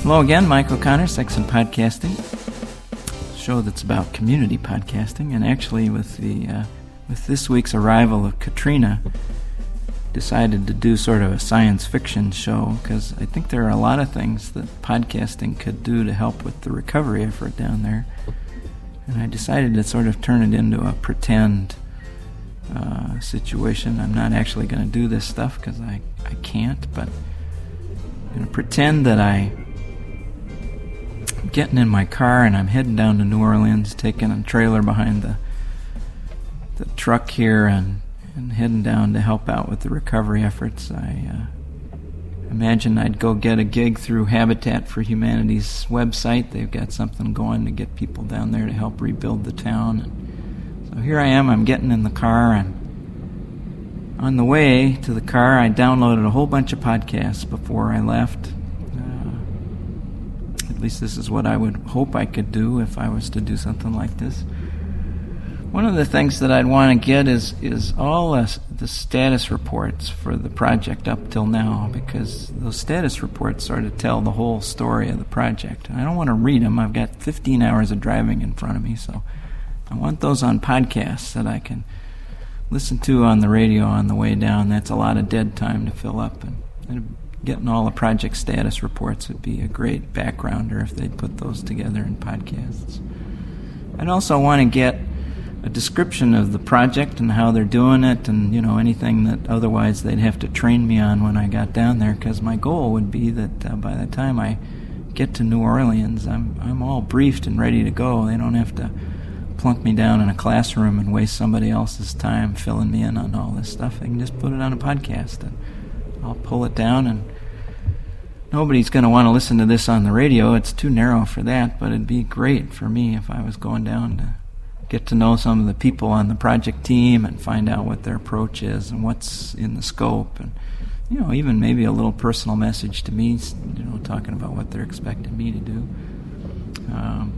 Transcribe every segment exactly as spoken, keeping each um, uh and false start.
Hello again, Mike O'Connor, Sex and Podcasting, a show that's about community podcasting. And actually, with the uh, with this week's arrival of Katrina, decided to do sort of a science fiction show because I think there are a lot of things that podcasting could do to help with the recovery effort down there. And I decided to sort of turn it into a pretend uh, situation. I'm not actually going to do this stuff because I, I can't, but I'm going to pretend that I getting in my car and I'm heading down to New Orleans, taking a trailer behind the the truck here and, and heading down to help out with the recovery efforts. I uh, imagine I'd go get a gig through Habitat for Humanity's website. They've got something going to get people down there to help rebuild the town. And so here I am, I'm getting in the car, and on the way to the car I downloaded a whole bunch of podcasts before I left. At least this is what I would hope I could do if I was to do something like this. One of the things that I'd want to get is is all the, the status reports for the project up till now, because those status reports sort of tell the whole story of the project. And I don't want to read them. I've got fifteen hours of driving in front of me, so I want those on podcasts that I can listen to on the radio on the way down. That's a lot of dead time to fill up. And, and getting all the project status reports would be a great backgrounder if they'd put those together in podcasts. I'd also want to get a description of the project and how they're doing it, and you know anything that otherwise they'd have to train me on when I got down there, because my goal would be that uh, by the time I get to New Orleans, I'm I'm all briefed and ready to go. They don't have to plunk me down in a classroom and waste somebody else's time filling me in on all this stuff. They can just put it on a podcast and I'll pull it down, and nobody's going to want to listen to this on the radio. It's too narrow for that, but it'd be great for me if I was going down to get to know some of the people on the project team and find out what their approach is and what's in the scope, and you know, even maybe a little personal message to me, you know, talking about what they're expecting me to do. Um,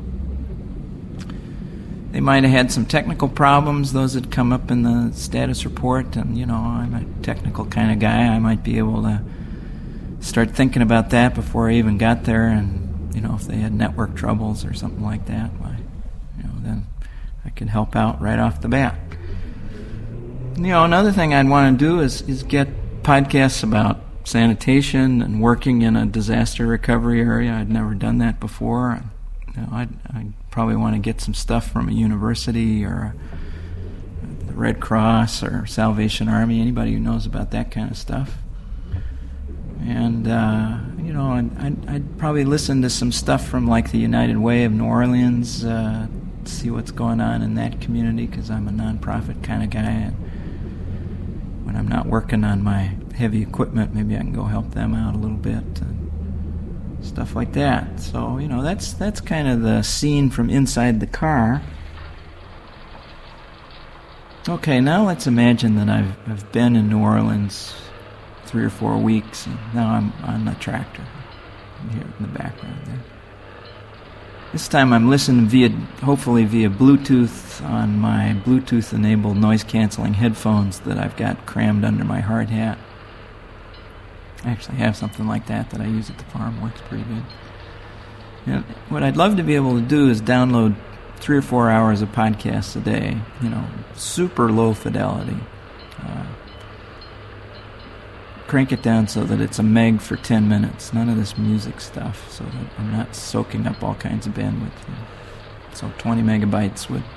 they might have had some technical problems, those that come up in the status report, and you know, I'm a technical kind of guy. I might be able to start thinking about that before I even got there, and you know, if they had network troubles or something like that, why, you know, then I could help out right off the bat. You know, another thing I'd want to do is is get podcasts about sanitation and working in a disaster recovery area. I'd never done that before. You know, I'd, I'd probably want to get some stuff from a university or a, the Red Cross or Salvation Army, anybody who knows about that kind of stuff. And, uh, you know, I'd, I'd, I'd probably listen to some stuff from, like, the United Way of New Orleans, uh, see what's going on in that community, because I'm a nonprofit kind of guy. And when I'm not working on my heavy equipment, maybe I can go help them out a little bit and stuff like that. So, you know, that's that's kind of the scene from inside the car. Okay, now let's imagine that I've I've been in New Orleans three or four weeks, and now I'm on the tractor. I'm here in the background there. This time I'm listening via, hopefully via Bluetooth on my Bluetooth-enabled noise-canceling headphones that I've got crammed under my hard hat. I actually have something like that that I use at the farm. Works pretty good. And what I'd love to be able to do is download three or four hours of podcasts a day, you know, super low fidelity. Uh, crank it down so that it's a meg for ten minutes. None of this music stuff, so that I'm not soaking up all kinds of bandwidth. So twenty megabytes would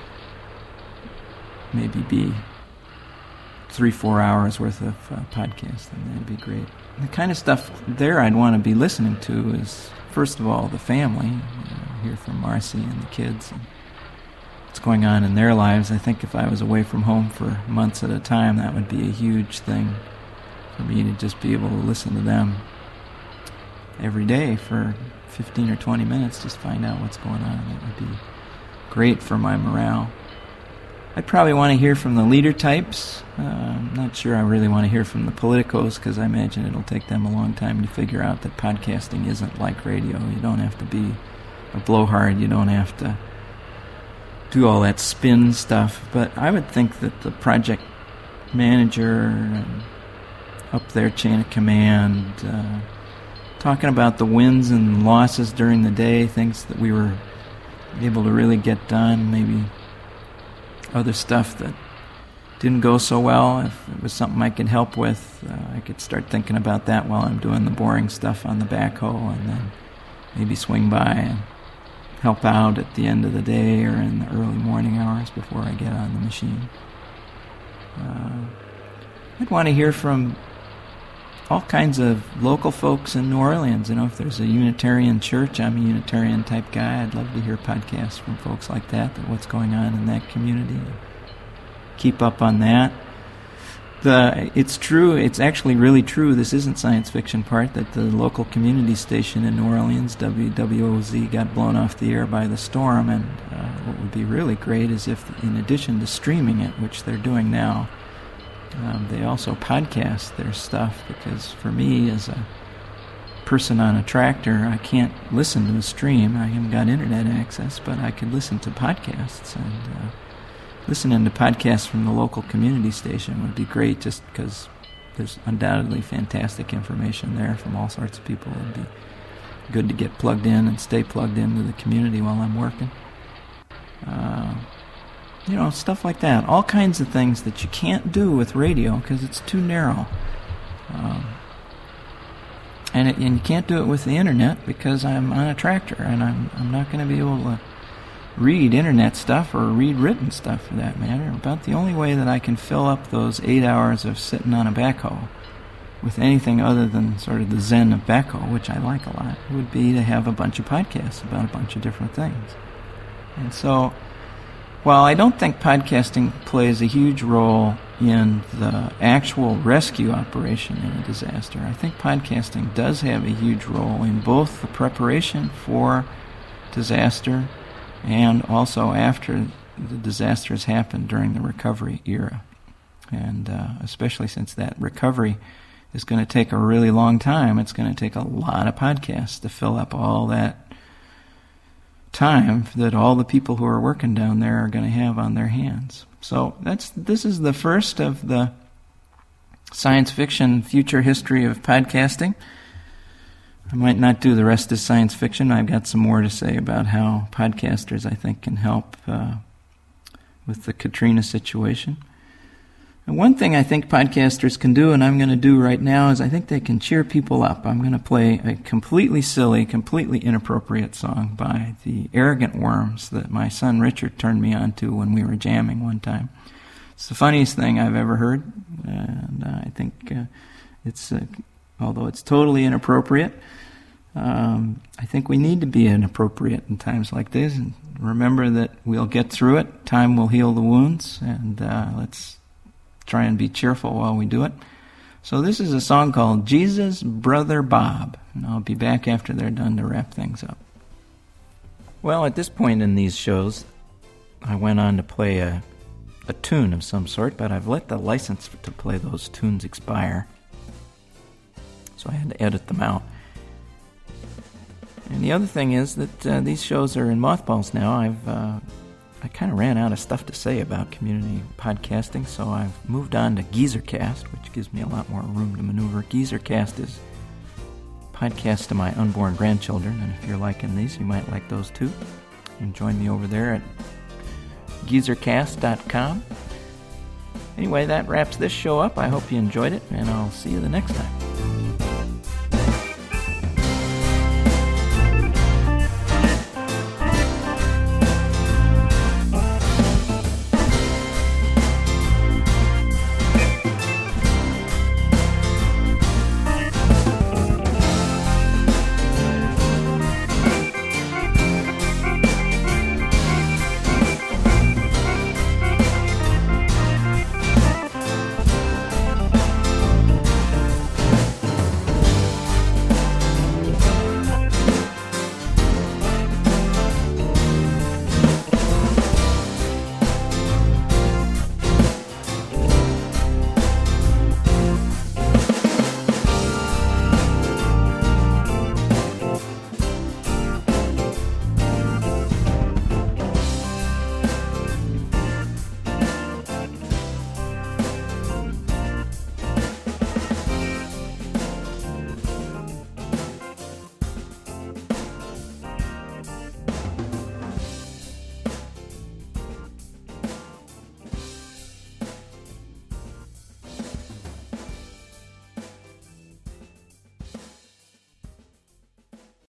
maybe be three, four hours worth of uh, podcasts, and that'd be great. And the kind of stuff there I'd want to be listening to is, first of all, the family. You know, hear from Marcy and the kids and what's going on in their lives. I think if I was away from home for months at a time, that would be a huge thing for me, to just be able to listen to them every day for fifteen or twenty minutes, just find out what's going on. That would be great for my morale. I'd probably want to hear from the leader types. Uh, I'm not sure I really want to hear from the politicos, because I imagine it'll take them a long time to figure out that podcasting isn't like radio. You don't have to be a blowhard. You don't have to do all that spin stuff. But I would think that the project manager and up their chain of command, uh, talking about the wins and losses during the day, things that we were able to really get done, maybe other stuff that didn't go so well. If it was something I could help with, uh, I could start thinking about that while I'm doing the boring stuff on the backhoe, and then maybe swing by and help out at the end of the day or in the early morning hours before I get on the machine. Uh, I'd want to hear from all kinds of local folks in New Orleans. You know, if there's a Unitarian church, I'm a Unitarian type guy. I'd love to hear podcasts from folks like that, that what's going on in that community. Keep up on that. The it's true, it's actually really true, this isn't science fiction part, that the local community station in New Orleans, W W O Z, got blown off the air by the storm, and uh, what would be really great is if, in addition to streaming it, which they're doing now, um, they also podcast their stuff, because for me, as a person on a tractor, I can't listen to a stream. I haven't got internet access, but I could listen to podcasts, and uh, listening to podcasts from the local community station would be great, just because there's undoubtedly fantastic information there from all sorts of people. It would be good to get plugged in and stay plugged into the community while I'm working. Uh, you know, stuff like that. All kinds of things that you can't do with radio because it's too narrow. Um, and, it, and you can't do it with the internet because I'm on a tractor, and I'm, I'm not going to be able to read internet stuff or read written stuff for that matter. About the only way that I can fill up those eight hours of sitting on a backhoe with anything other than sort of the zen of backhoe, which I like a lot, would be to have a bunch of podcasts about a bunch of different things. And so, while I don't think podcasting plays a huge role in the actual rescue operation in a disaster, I think podcasting does have a huge role in both the preparation for disaster and also after the disaster has happened during the recovery era. And uh, especially since that recovery is going to take a really long time, it's going to take a lot of podcasts to fill up all that time that all the people who are working down there are going to have on their hands. So that's this is the first of the science fiction future history of podcasting. I might not do the rest of science fiction. I've got some more to say about how podcasters, I think, can help uh, with the Katrina situation. And one thing I think podcasters can do, and I'm going to do right now, is I think they can cheer people up. I'm going to play a completely silly, completely inappropriate song by the Arrogant Worms that my son Richard turned me on to when we were jamming one time. It's the funniest thing I've ever heard, and uh, I think uh, it's, uh, although it's totally inappropriate, Um, I think we need to be inappropriate in times like this, and remember that we'll get through it. Time will heal the wounds, and uh, let's try and be cheerful while we do it. So this is a song called Jesus' Brother Bob, and I'll be back after they're done to wrap things up. Well, at this point in these shows, I went on to play a, a tune of some sort, but I've let the license to play those tunes expire, so I had to edit them out. And the other thing is that uh, these shows are in mothballs now. I've uh, I kind of ran out of stuff to say about community podcasting, so I've moved on to Geezercast, which gives me a lot more room to maneuver. Geezercast is podcasts to my unborn grandchildren, and if you're liking these, you might like those too. You can join me over there at geezercast dot com. Anyway, that wraps this show up. I hope you enjoyed it, and I'll see you the next time.